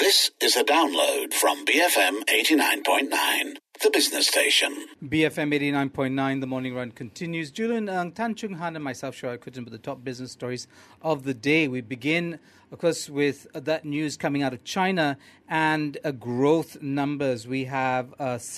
This is a download from BFM 89.9, the business station. BFM 89.9, the morning run continues. Julian Ng, Tan Chung Han and myself, Shoaib Khutan, with the top business stories of the day. We begin, of course, with that news coming out of China and growth numbers. We have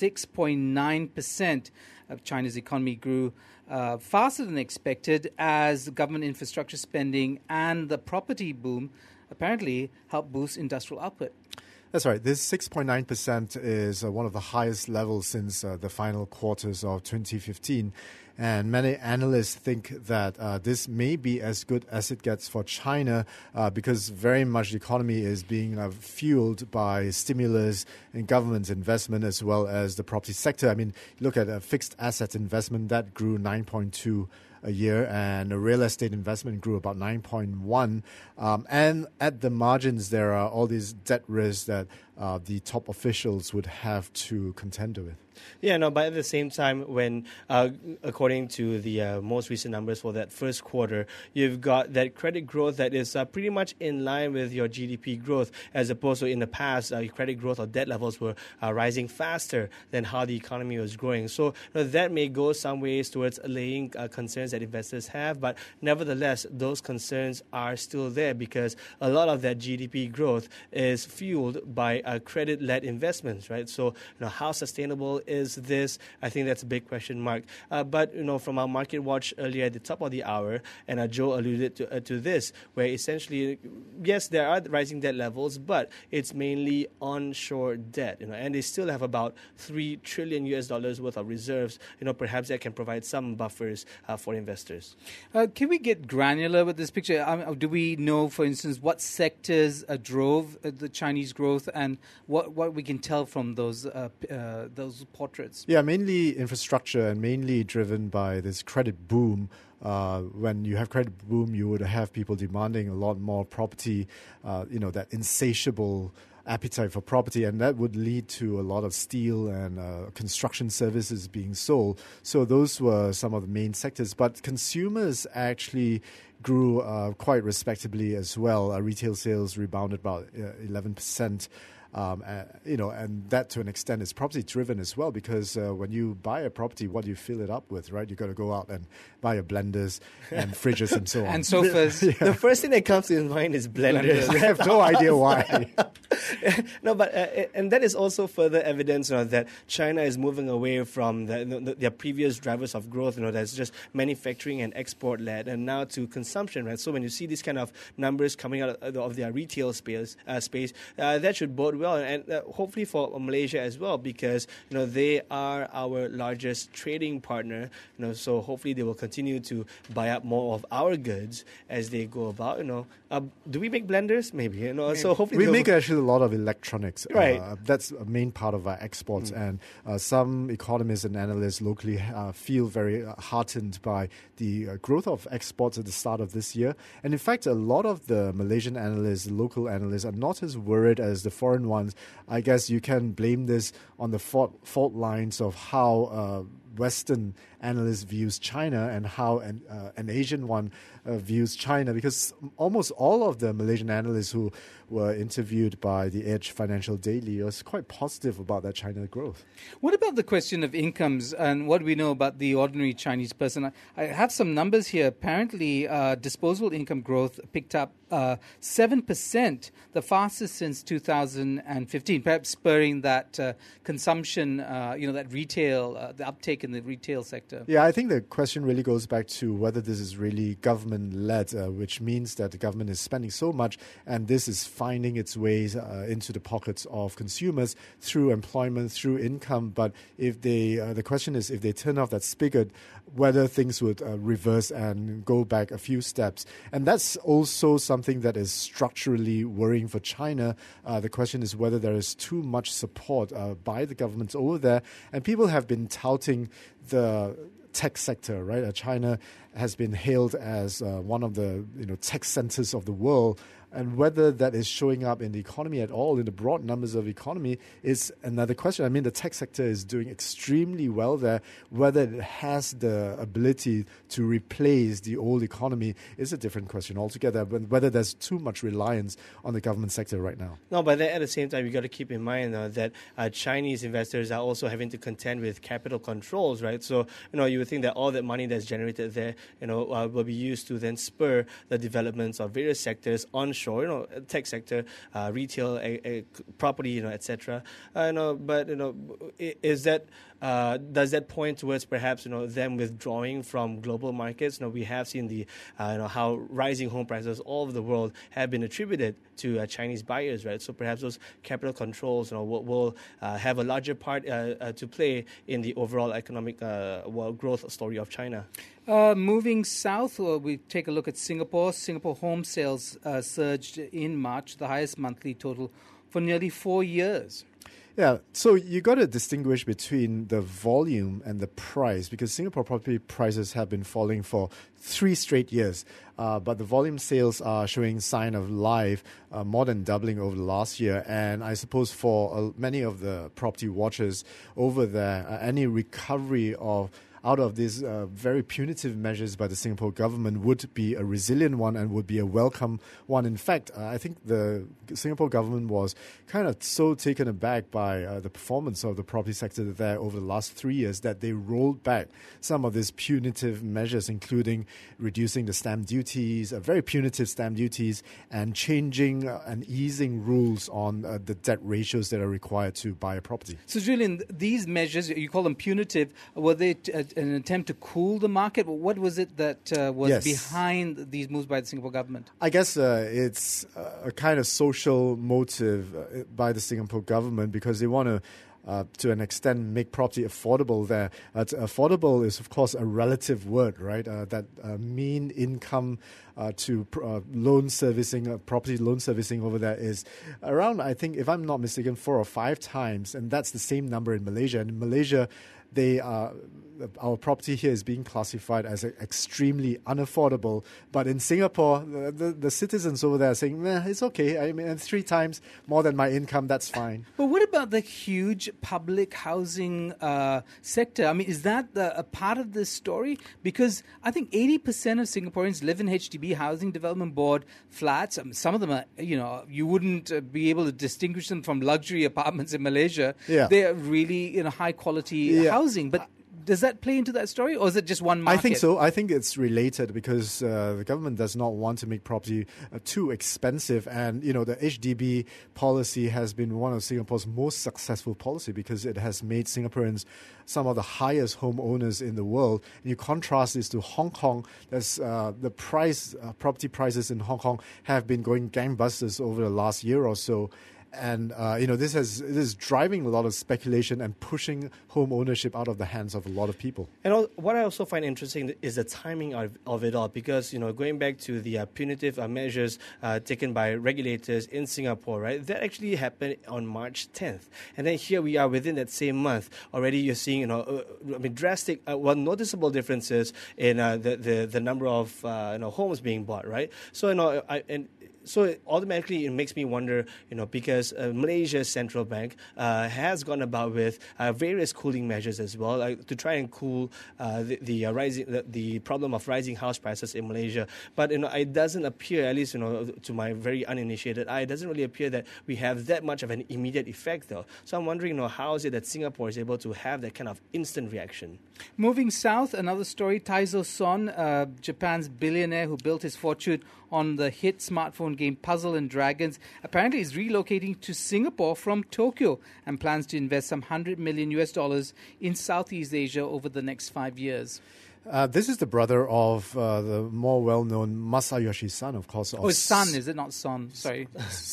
6.9% of China's economy grew faster than expected as government infrastructure spending and the property boom apparently helped boost industrial output. That's right. This 6.9% is one of the highest levels since the final quarters of 2015. And many analysts think that this may be as good as it gets for China because very much the economy is being fueled by stimulus and government investment as well as the property sector. I mean, look at fixed asset investment that grew 9.2 a year, and the real estate investment grew about 9.1. And at the margins, there are all these debt risks that the top officials would have to contend with. Yeah, no, but at the same time, when according to the most recent numbers for that first quarter, you've got that credit growth that is pretty much in line with your GDP growth, as opposed to in the past, credit growth or debt levels were rising faster than how the economy was growing. So that may go some ways towards allaying concerns that investors have, but nevertheless, those concerns are still there because a lot of that GDP growth is fueled by credit-led investments, right? So, how sustainable is this? I think that's a big question mark. But from our market watch earlier at the top of the hour, and Joe alluded to this, where essentially, yes, there are rising debt levels, but it's mainly onshore debt, and they still have about $3 trillion worth of reserves. Perhaps that can provide some buffers for investors. Can we get granular with this picture? Do we know, for instance, what sectors drove the Chinese growth, and what we can tell from those portraits? Yeah, mainly infrastructure and mainly driven by this credit boom. When you have credit boom, you would have people demanding a lot more property, that insatiable appetite for property, and that would lead to a lot of steel and construction services being sold. So those were some of the main sectors. But consumers actually grew quite respectably as well. Retail sales rebounded about 11%. And that to an extent is property driven as well, because when you buy a property, what do you fill it up with, right? You got to go out and buy your blenders and fridges and so on. And sofas. The first thing that comes to mind is blenders. I have no idea why. No, but and that is also further evidence that China is moving away from their previous drivers of growth, that's just manufacturing and export led, and now to consumption, right? So when you see these kind of numbers coming out of their retail space, that should bode well, and hopefully for Malaysia as well, because they are our largest trading partner. So hopefully they will continue to buy up more of our goods as they go about. Do we make blenders? Maybe. So hopefully we make actually a lot of electronics. Right. That's a main part of our exports, and some economists and analysts locally feel very heartened by the growth of exports at the start of this year. And in fact, a lot of the Malaysian analysts, local analysts, are not as worried as the foreign ones. I guess you can blame this on the fault lines of how Western analyst views China and how an Asian one views China, because almost all of the Malaysian analysts who were interviewed by the Edge Financial Daily was quite positive about that China growth. What about the question of incomes and what we know about the ordinary Chinese person? I have some numbers here. Apparently, disposable income growth picked up 7%, the fastest since 2015, perhaps spurring that consumption, that retail, the uptake in the retail sector. Yeah, I think the question really goes back to whether this is really government-led, which means that the government is spending so much and this is finding its ways into the pockets of consumers through employment, through income. But if the question is if they turn off that spigot, whether things would reverse and go back a few steps. And that's also something that is structurally worrying for China. The question is whether there is too much support by the governments over there. And people have been touting the tech sector, right? China has been hailed as one of the tech centers of the world. And whether that is showing up in the economy at all, in the broad numbers of the economy, is another question. I mean, the tech sector is doing extremely well there. Whether it has the ability to replace the old economy is a different question altogether. But whether there's too much reliance on the government sector right now. No, but then at the same time, you got to keep in mind that Chinese investors are also having to contend with capital controls, right? So, you would think that all that money that's generated there, will be used to then spur the developments of various sectors onshore, tech sector, retail, property, etc. But is that does that point towards perhaps them withdrawing from global markets? We have seen the how rising home prices all over the world have been attributed to Chinese buyers, right? So perhaps those capital controls will have a larger part to play in the overall economic growth story of China. Moving south, we take a look at Singapore. Singapore home sales surged in March, the highest monthly total for nearly 4 years. Yeah, so you got to distinguish between the volume and the price, because Singapore property prices have been falling for 3 straight years, but the volume sales are showing sign of life, more than doubling over the last year. And I suppose for many of the property watchers over there, any recovery out of these very punitive measures by the Singapore government would be a resilient one and would be a welcome one. In fact, I think the Singapore government was kind of so taken aback by the performance of the property sector there over the last 3 years that they rolled back some of these punitive measures, including reducing the stamp duties, very punitive stamp duties, and changing and easing rules on the debt ratios that are required to buy a property. So, Julian, these measures, you call them punitive, were they an attempt to cool the market? What was it that was behind these moves by the Singapore government? I guess it's a kind of social motive by the Singapore government, because they want to an extent, make property affordable there. Affordable is, of course, a relative word, right? That mean income to loan servicing, property loan servicing over there is around, I think, if I'm not mistaken, 4 or 5 times. And that's the same number in Malaysia. And in Malaysia, our property here is being classified as extremely unaffordable. But in Singapore, the citizens over there are saying, it's okay. I mean, 3 times more than my income, that's fine. But what about the huge public housing sector? I mean, is that a part of this story? Because I think 80% of Singaporeans live in HDB, Housing Development Board flats. Some of them are, you wouldn't be able to distinguish them from luxury apartments in Malaysia. Yeah. They're really high quality housing. But does that play into that story, or is it just one market? I think so. I think it's related, because the government does not want to make property too expensive. And, the HDB policy has been one of Singapore's most successful policy, because it has made Singaporeans some of the highest homeowners in the world. And you contrast this to Hong Kong. There's the property prices in Hong Kong have been going gangbusters over the last year or so. And, this is driving a lot of speculation and pushing home ownership out of the hands of a lot of people. And what I also find interesting is the timing of it all, because, going back to the punitive measures taken by regulators in Singapore, right, that actually happened on March 10th. And then here we are within that same month. Already you're seeing, drastic, noticeable differences in the number of, homes being bought, right? So, So automatically it makes me wonder, because Malaysia's central bank has gone about with various cooling measures as well, to try and cool the problem of rising house prices in Malaysia. But it doesn't appear, at least to my very uninitiated eye, it doesn't really appear that we have that much of an immediate effect, though. So I'm wondering, how is it that Singapore is able to have that kind of instant reaction? Moving south, another story: Taizo Son, Japan's billionaire who built his fortune on the hit smartphone game Puzzle and Dragons, apparently is relocating to Singapore from Tokyo and plans to invest some $100 million in Southeast Asia over the next 5 years. This is the brother of the more well-known Masayoshi Son, of course. It's Son, is it not Son? Sorry.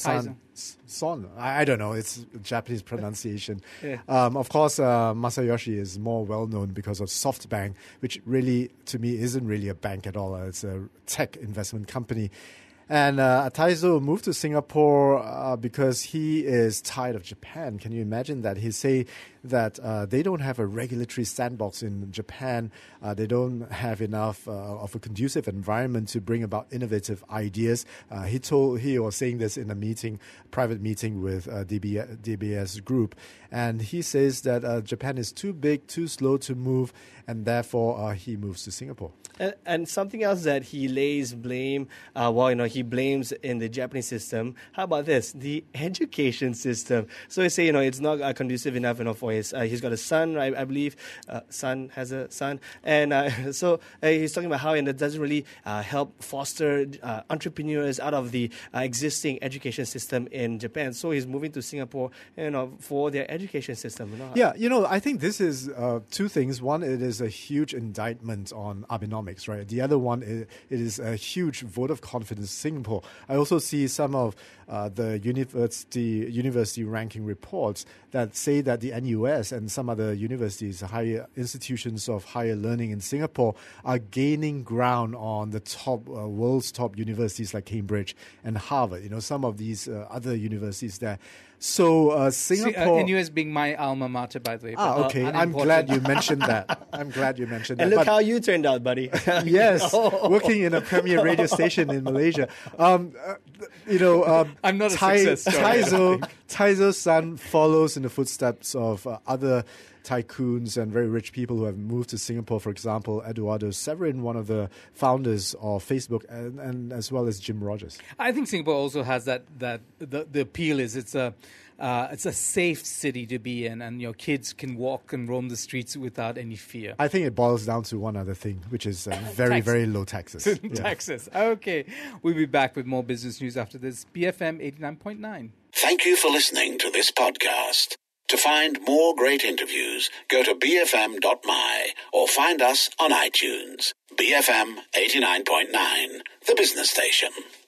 Son. I don't know. It's a Japanese pronunciation. Yeah. Of course, Masayoshi is more well-known because of SoftBank, which really, to me, isn't really a bank at all. It's a tech investment company. And Taizo moved to Singapore because he is tired of Japan. Can you imagine that? He say that they don't have a regulatory sandbox in Japan. They don't have enough of a conducive environment to bring about innovative ideas. He was saying this in a private meeting with DBS Group, and he says that Japan is too big, too slow to move, and therefore he moves to Singapore. And something else that he lays blame, he blames in the Japanese system. How about this? The education system. So he say, it's not conducive enough, for his. He's got a son, I believe. Son has a son, and so he's talking about how it doesn't really help foster entrepreneurs out of the existing education system in Japan. So he's moving to Singapore, for their education system. Yeah, I think this is two things. One, it is a huge indictment on Abenomics, right? The other one, it is a huge vote of confidence in Singapore. I also see some of the university ranking reports that say that the NUS and some other universities, higher institutions of higher learning in Singapore, are gaining ground on the top world's top universities like Cambridge and Harvard. Some of these other universities there. So Singapore... NUS being my alma mater, by the way. Okay. I'm glad you mentioned that. And look how you turned out, buddy. Yes, working in a premier radio station in Malaysia. I'm not a success story. Taizo's son follows in the footsteps of other tycoons and very rich people who have moved to Singapore. For example, Eduardo Severin, one of the founders of Facebook, and as well as Jim Rogers. I think Singapore also has that the appeal is it's a safe city to be in, and your kids can walk and roam the streets without any fear. I think it boils down to one other thing, which is very, very low taxes. Taxes. Okay. We'll be back with more business news after this. BFM 89.9. Thank you for listening to this podcast. To find more great interviews, go to bfm.my or find us on iTunes. BFM 89.9, the business station.